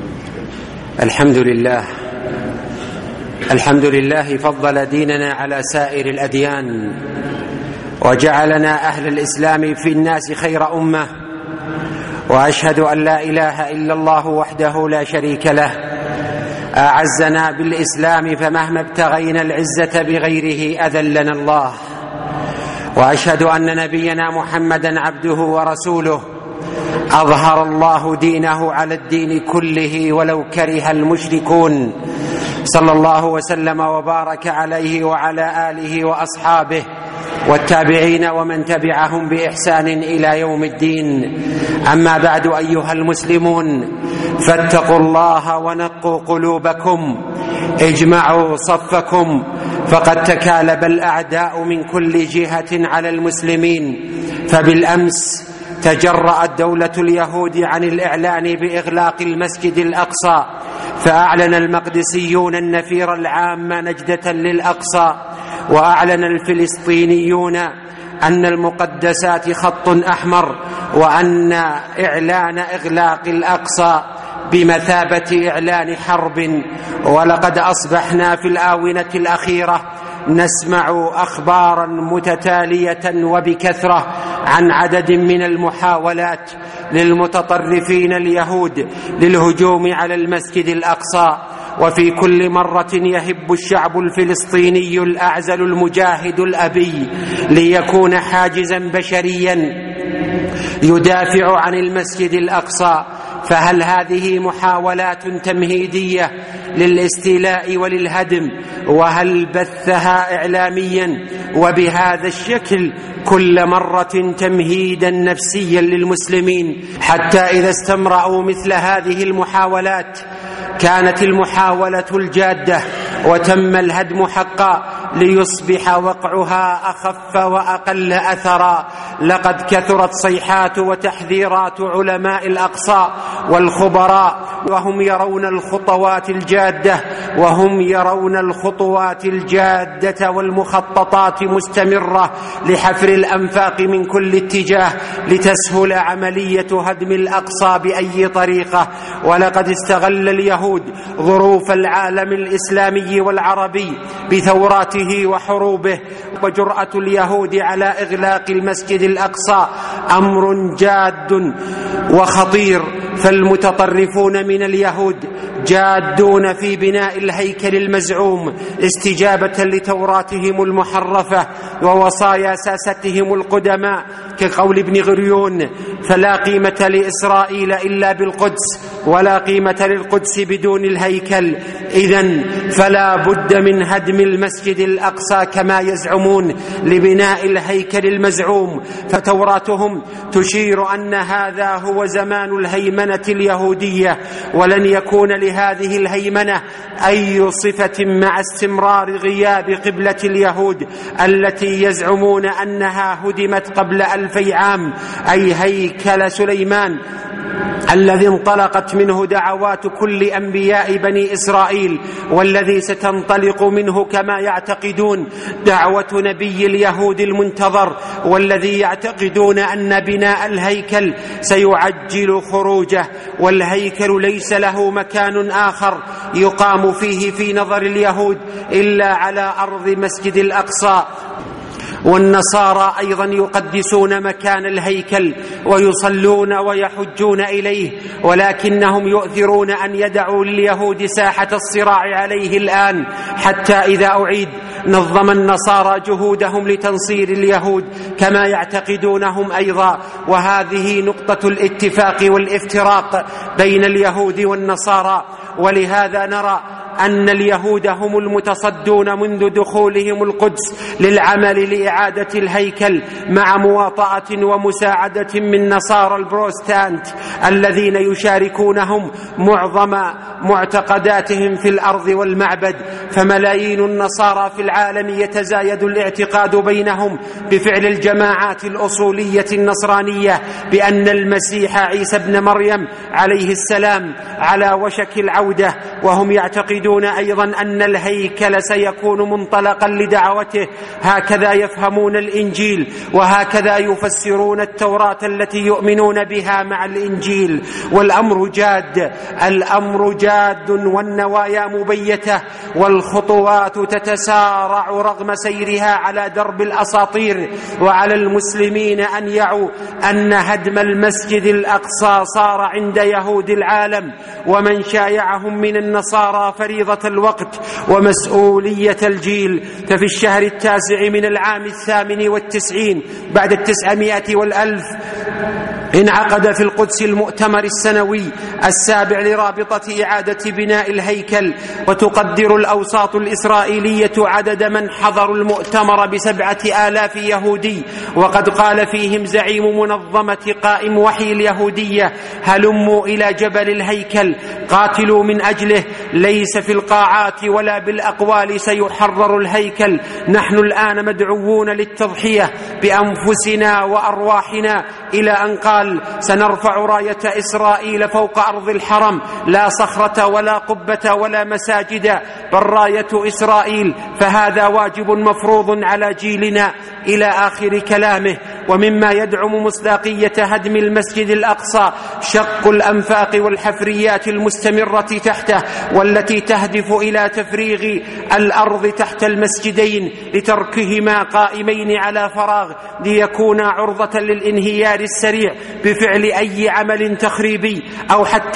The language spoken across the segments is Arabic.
الحمد لله فضل ديننا على سائر الأديان وجعلنا أهل الإسلام في الناس خير أمة، وأشهد أن لا إله إلا الله وحده لا شريك له أعزنا بالإسلام، فمهما ابتغينا العزة بغيره أذلنا الله. وأشهد أن نبينا محمدا عبده ورسوله أظهر الله دينه على الدين كله ولو كره المشركون، صلى الله وسلم وبارك عليه وعلى آله وأصحابه والتابعين ومن تبعهم بإحسان إلى يوم الدين. أما بعد، أيها المسلمون، فاتقوا الله ونقوا قلوبكم، اجمعوا صفكم، فقد تكالب الأعداء من كل جهة على المسلمين. فبالأمس تجرأت دولة اليهود عن الإعلان بإغلاق المسجد الأقصى، فأعلن المقدسيون النفير العام نجدة للأقصى، وأعلن الفلسطينيون أن المقدسات خط أحمر، وأن إعلان إغلاق الأقصى بمثابة إعلان حرب. ولقد أصبحنا في الآونة الأخيرة نسمع أخبارا متتالية وبكثرة عن عدد من المحاولات للمتطرفين اليهود للهجوم على المسجد الأقصى. وفي كل مرة يهب الشعب الفلسطيني الأعزل المجاهد الأبي ليكون حاجزا بشريا يدافع عن المسجد الأقصى. فهل هذه محاولات تمهيدية للاستيلاء وللهدم؟ وهل بثها إعلاميا وبهذا الشكل كل مرة تمهيدا نفسيا للمسلمين، حتى إذا استمرأوا مثل هذه المحاولات كانت المحاولة الجادة وتم الهدم حقا ليصبح وقعها أخف وأقل أثرا. لقد كثرت صيحات وتحذيرات علماء الأقصى والخبراء، وهم يرون الخطوات الجادة والمخططات مستمرة لحفر الأنفاق من كل اتجاه لتسهل عملية هدم الأقصى بأي طريقة. ولقد استغل اليهود ظروف العالم الإسلامي والعربي بثوراته وحروبه، وجرأة اليهود على إغلاق المسجد الأقصى أمر جاد وخطير. فالمتطرفون من اليهود جادون في بناء الهيكل المزعوم استجابة لتوراتهم المحرفة ووصايا ساستهم القدماء، كقول ابن غريون: فلا قيمة لإسرائيل إلا بالقدس، ولا قيمة للقدس بدون الهيكل. إذن فلا بد من هدم المسجد الأقصى كما يزعمون لبناء الهيكل المزعوم. فتوراتهم تشير أن هذا هو زمان الهيمنة اليهودية، ولن يكون لهذه الهيمنة أي صفة مع استمرار غياب قبلة اليهود التي يزعمون أنها هدمت قبل 2000 عام، أي هيكل سليمان الذي انطلقت منه دعوات كل أنبياء بني إسرائيل، والذي ستنطلق منه كما يعتقدون دعوة نبي اليهود المنتظر، والذي يعتقدون أن بناء الهيكل سيعجل خروجه. والهيكل ليس له مكان آخر يقام فيه في نظر اليهود إلا على أرض مسجد الأقصى. والنصارى أيضا يقدسون مكان الهيكل ويصلون ويحجون إليه، ولكنهم يؤثرون أن يدعوا لليهود ساحة الصراع عليه الآن، حتى إذا أعيد نظم النصارى جهودهم لتنصير اليهود كما يعتقدونهم أيضا. وهذه نقطة الاتفاق والافتراق بين اليهود والنصارى. ولهذا نرى أن اليهود هم المتصدون منذ دخولهم القدس للعمل لإعادة الهيكل، مع مواطأة ومساعدة من نصارى البروتستانت الذين يشاركونهم معظم معتقداتهم في الأرض والمعبد. فملايين النصارى في العالم يتزايد الاعتقاد بينهم بفعل الجماعات الأصولية النصرانية بأن المسيح عيسى ابن مريم عليه السلام على وشك العودة، وهم يعتقدون أيضا أن الهيكل سيكون منطلقا لدعوته. هكذا يفهمون الإنجيل، وهكذا يفسرون التوراة التي يؤمنون بها مع الإنجيل. والأمر جاد والنوايا مبيتة، والخطوات تتسارع رغم سيرها على درب الأساطير. وعلى المسلمين أن يعوا أن هدم المسجد الأقصى صار عند يهود العالم ومن شايعهم من النصارى فريضة الوقت ومسؤولية الجيل. ففي الشهر 9 من العام 98 بعد 900 والألف انعقد في القدس المؤتمر السنوي 7 لرابطة إعادة بناء الهيكل. وتقدر الأوساط الإسرائيلية عدد من حضروا المؤتمر ب7,000 يهودي، وقد قال فيهم زعيم منظمة قائم وحي اليهودية: هلموا إلى جبل الهيكل، قاتلوا من أجله، ليس في القاعات ولا بالأقوال سيحرر الهيكل. نحن الآن مدعوون للتضحية بأنفسنا وأرواحنا، إلى أن قال: سنرفع راية إسرائيل فوق أرض الحرم، لا صخرة ولا قبة ولا مساجد، بل راية إسرائيل، فهذا واجب مفروض على جيلنا، إلى آخر كلامه. ومما يدعم مصداقية هدم المسجد الأقصى شق الأنفاق والحفريات المستمرة تحته، والتي تهدف إلى تفريغ الأرض تحت المسجدين لتركهما قائمين على فراغ، ليكونا عرضة للانهيار السريع بفعل أي عمل تخريبي أو حتى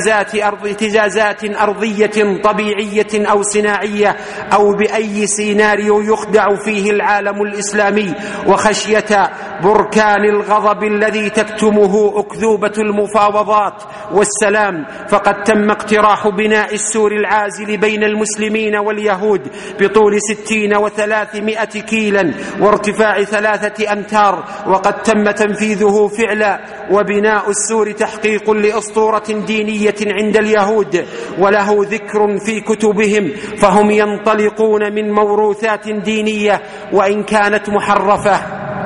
اهتزازات أرضية طبيعية أو صناعية، أو بأي سيناريو يخدع فيه العالم الإسلامي، وخشية بركان الغضب الذي تكتمه أكذوبة المفاوضات والسلام. فقد تم اقتراح بناء السور العازل بين المسلمين واليهود بطول 60 و300 كيلا وارتفاع 3 أمتار، وقد تم تنفيذه فعلا. وبناء السور تحقيق لأسطورة دينية عند اليهود، وله ذكر في كتبهم، فهم ينطلقون من موروثات دينية وإن كانت محرفة.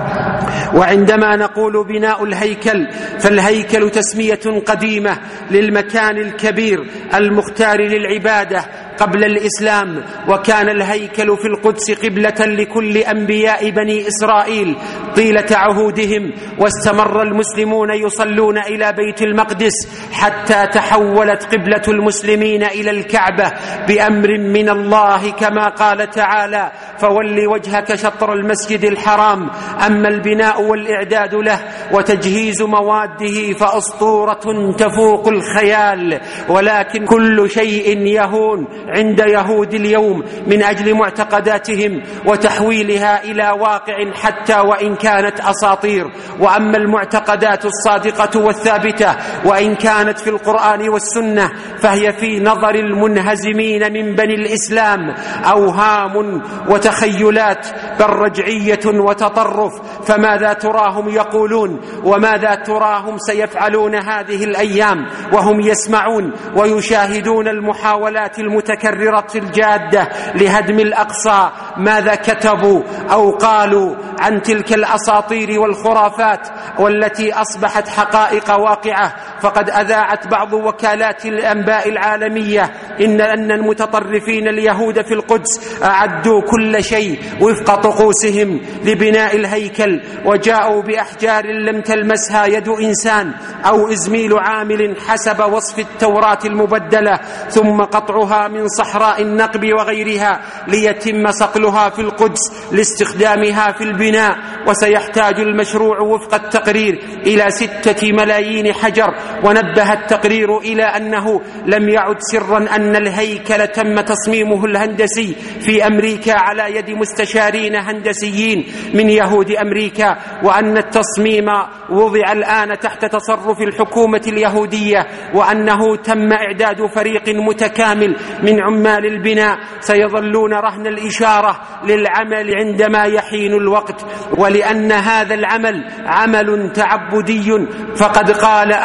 وعندما نقول بناء الهيكل، فالهيكل تسمية قديمة للمكان الكبير المختار للعبادة قبل الإسلام، وكان الهيكل في القدس قبلة لكل أنبياء بني إسرائيل طيلة عهودهم، واستمر المسلمون يصلون إلى بيت المقدس حتى تحولت قبلة المسلمين إلى الكعبة بأمر من الله، كما قال تعالى: فول وجهك شطر المسجد الحرام. أما البناء والإعداد له وتجهيز مواده فأسطورة تفوق الخيال، ولكن كل شيء يهون عند يهود اليوم من أجل معتقداتهم وتحويلها إلى واقع حتى وإن كانت أساطير. وأما المعتقدات الصادقة والثابتة وإن كانت في القرآن والسنة فهي في نظر المنهزمين من بني الإسلام أوهام وتخيلات، بل رجعية وتطرف. فماذا تراهم يقولون وماذا تراهم سيفعلون هذه الأيام وهم يسمعون ويشاهدون المحاولات المتكررة الجادة لهدم الأقصى؟ ماذا كتبوا أو قالوا عن تلك الأساطير والخرافات والتي أصبحت حقائق واقعة؟ فقد أذاعت بعض وكالات الأنباء العالمية أن المتطرفين اليهود في القدس أعدوا كل شيء وفق طقوسهم لبناء الهيكل، وجاءوا بأحجار لم تلمسها يد إنسان أو إزميل عامل حسب وصف التوراة المبدلة، ثم قطعها من صحراء النقب وغيرها ليتم صقلها في القدس لاستخدامها في البناء. وسيحتاج المشروع وفق التقرير إلى 6 ملايين حجر. ونبه التقرير إلى أنه لم يعد سرا أن الهيكل تم تصميمه الهندسي في أمريكا على يد مستشارين هندسيين من يهود أمريكا، وأن التصميم وضع الآن تحت تصرف الحكومة اليهودية، وأنه تم إعداد فريق متكامل من عمال البناء سيظلون رهن الإشارة للعمل عندما يحين الوقت. ولأن هذا العمل عمل تعبدي، فقد قال أحد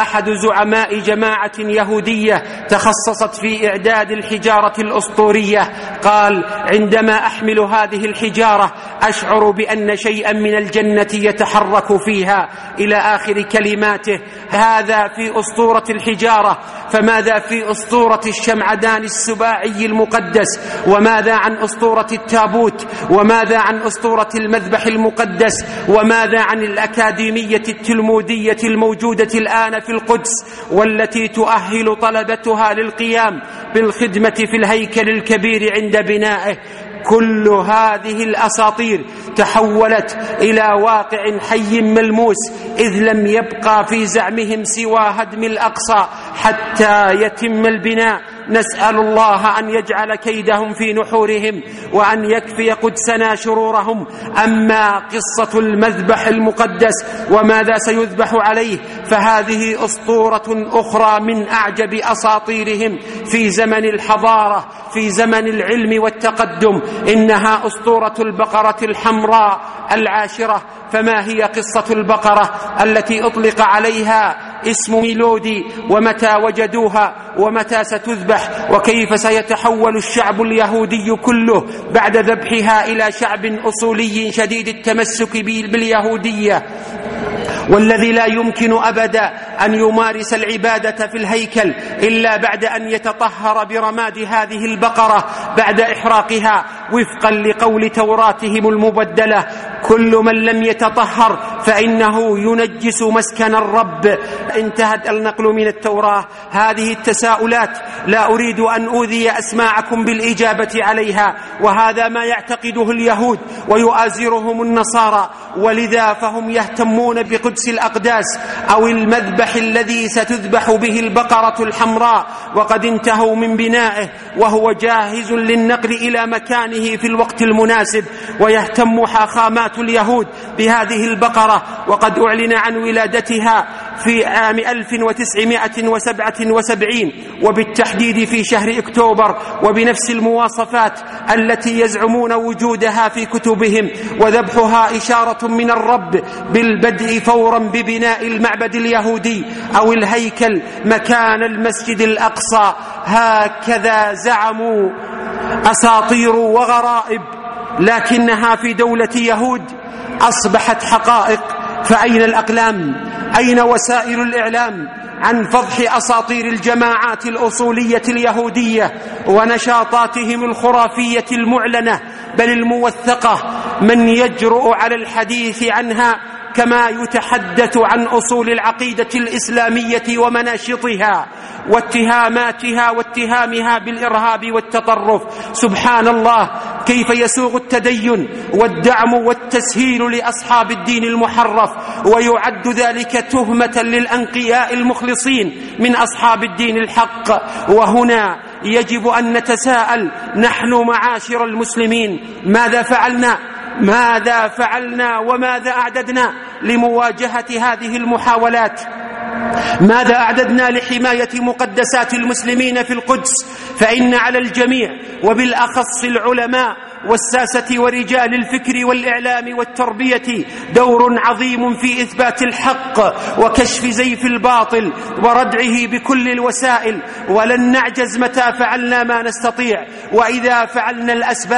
زعماء جماعة يهودية تخصصت في إعداد الحجارة الأسطورية، قال: عندما أحمل هذه الحجارة أشعر بأن شيئا من الجنة يتحرك فيها، إلى آخر كلماته. هذا في أسطورة الحجارة، فماذا في أسطورة الشمعدان السباعي المقدس؟ وماذا عن أسطورة التابوت؟ وماذا عن أسطورة المذبح المقدس؟ وماذا عن الأكاديمية التلمودية الموجودة الآن في القدس، والتي تؤهل طلبتها للقيام بالخدمة في الهيكل الكبير عند بنائه؟ كل هذه الأساطير تحولت إلى واقع حي ملموس، إذ لم يبقى في زعمهم سوى هدم الأقصى حتى يتم البناء. نسأل الله أن يجعل كيدهم في نحورهم، وأن يكفي قدسنا شرورهم. أما قصة المذبح المقدس وماذا سيذبح عليه فهذه أسطورة أخرى من أعجب أساطيرهم في زمن الحضارة، في زمن العلم والتقدم. إنها أسطورة البقرة الحمراء العاشرة. فما هي قصة البقرة التي أطلق عليها اسم ميلودي؟ ومتى وجدوها؟ ومتى ستذبح؟ وكيف سيتحول الشعب اليهودي كله بعد ذبحها إلى شعب أصولي شديد التمسك باليهودية، والذي لا يمكن أبدا أن يمارس العبادة في الهيكل إلا بعد أن يتطهر برماد هذه البقرة بعد إحراقها، وفقا لقول توراتهم المبدلة: كل من لم يتطهر فإنه ينجس مسكن الرب. انتهت النقل من التوراة. هذه التساؤلات لا أريد أن أوذي أسماعكم بالإجابة عليها، وهذا ما يعتقده اليهود ويؤازرهم النصارى، ولذا فهم يهتمون بقدس الأقداس أو المذبح الذي ستذبح به البقرة الحمراء، وقد انتهوا من بنائه وهو جاهز للنقل إلى مكانه في الوقت المناسب. ويهتم حاخامات اليهود بهذه البقرة، وقد أعلن عن ولادتها في عام 1977 وبالتحديد في شهر أكتوبر، وبنفس المواصفات التي يزعمون وجودها في كتبهم، وذبحها إشارة من الرب بالبدء فورا ببناء المعبد اليهودي أو الهيكل مكان المسجد الأقصى. هكذا زعموا أساطير وغرائب، لكنها في دولة يهود أصبحت حقائق. فأين الأقلام؟ أين وسائل الإعلام عن فضح أساطير الجماعات الأصولية اليهودية ونشاطاتهم الخرافية المعلنة بل الموثقة؟ من يجرؤ على الحديث عنها كما يتحدث عن أصول العقيدة الإسلامية ومناشطها واتهاماتها واتهامها بالإرهاب والتطرف؟ سبحان الله، كيف يسوغ التدين والدعم والتسهيل لأصحاب الدين المحرف، ويعد ذلك تهمة للأنقياء المخلصين من أصحاب الدين الحق. وهنا يجب أن نتساءل نحن معاشر المسلمين: ماذا فعلنا وماذا أعددنا لمواجهة هذه المحاولات؟ ماذا أعددنا لحماية مقدسات المسلمين في القدس؟ فإن على الجميع وبالأخص العلماء والساسة ورجال الفكر والإعلام والتربية دور عظيم في إثبات الحق وكشف زيف الباطل وردعه بكل الوسائل، ولن نعجز متى فعلنا ما نستطيع. وإذا فعلنا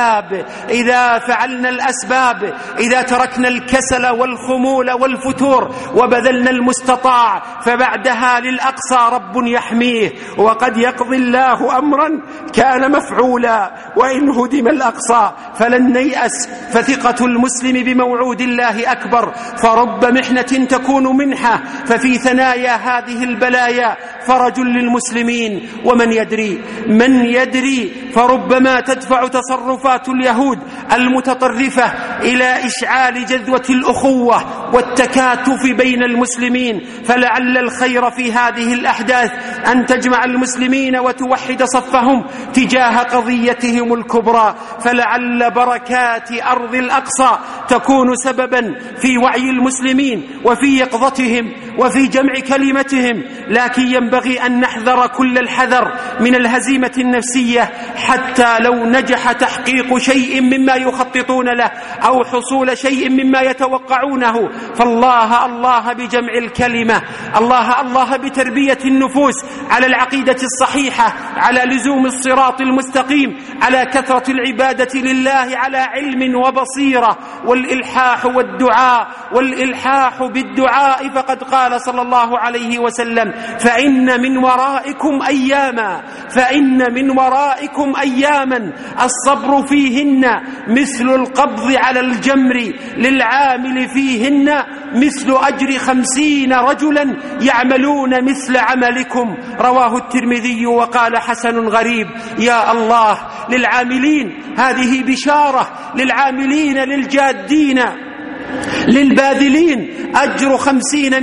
الأسباب، إذا تركنا الكسل والخمول والفتور وبذلنا المستطاع، فبعدها للأقصى رب يحميه، وقد يقضي الله أمرا كان مفعولا. وإن هدم الأقصى فلن نيأس، فثقة المسلم بموعود الله أكبر. فرب محنة تكون منحة، ففي ثنايا هذه البلايا فرج للمسلمين. ومن يدري فربما تدفع تصرفات اليهود المتطرفة إلى إشعال جذوة الأخوة والتكاتف بين المسلمين. فلعل الخير في هذه الأحداث أن تجمع المسلمين وتوحد صفهم تجاه قضيتهم الكبرى. فلعل بركات أرض الأقصى تكون سببا في وعي المسلمين وفي يقظتهم وفي جمع كلمتهم، لكن ينبغي أن نحذر كل الحذر من الهزيمة النفسية حتى لو نجح تحقيق شيء مما يخططون له أو حصول شيء مما يتوقعونه، فالله الله بجمع الكلمة، الله الله بتربية النفوس على العقيدة الصحيحة، على لزوم الصراط المستقيم، على كثرة العبادة لله على علم وبصيرة، والإلحاح بالدعاء، فقد قال صلى الله عليه وسلم: فإن من ورائكم أياما الصبر فيهن مثل القبض على الجمر، للعامل فيهن مثل أجر 50 رجلا يعملون مثل عملكم. رواه الترمذي وقال حسن غريب. يا الله، للعاملين هذه بشارة، للعاملين للجادين للباذلين أجر 50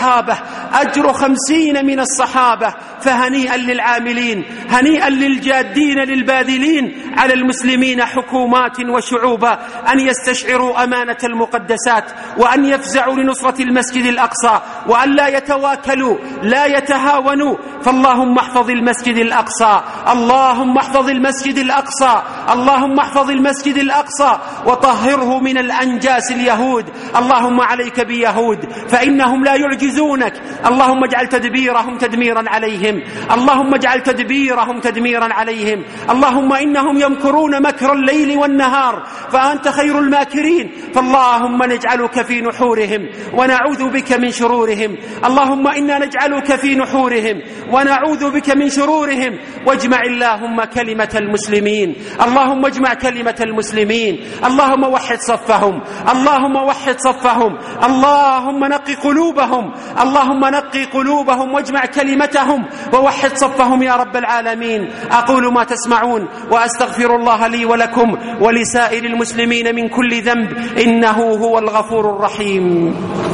من الصحابة، فهنيئا للعاملين، هنيئا للجادين للباذلين على المسلمين حكومات وشعوبا أن يستشعروا أمانة المقدسات، وأن يفزعوا لنصرة المسجد الأقصى، وأن لا يتواكلوا لا يتهاونوا. فاللهم احفظ المسجد الأقصى، اللهم احفظ المسجد الأقصى، اللهم احفظ المسجد الأقصى وطهره من الأنجاس اليهود. اللهم عليك بيهود فإنهم لا يعجزونك، اللهم اجعل تدبيرهم تدميرا عليهم، اللهم اجعل تدبيرهم تدميرا عليهم. اللهم إنهم يمكرون مكر الليل والنهار فأنت خير الماكرين، فاللهم نجعلك في نحورهم ونعوذ بك من شرورهم. اللهم إنا نجعلك في نحورهم ونعوذ بك من شرورهم. واجمع اللهم كلمة المسلمين، اللهم اجمع كلمة المسلمين، اللهم وحد صفهم، اللهم وحد صفهم، اللهم نقي قلوبهم، اللهم نقي قلوبهم واجمع كلمتهم ووحد صفهم يا رب العالمين. أقول ما تسمعون وأستغفر الله لي ولكم ولسائر المسلمين من كل ذنب، إنه هو الغفور الرحيم.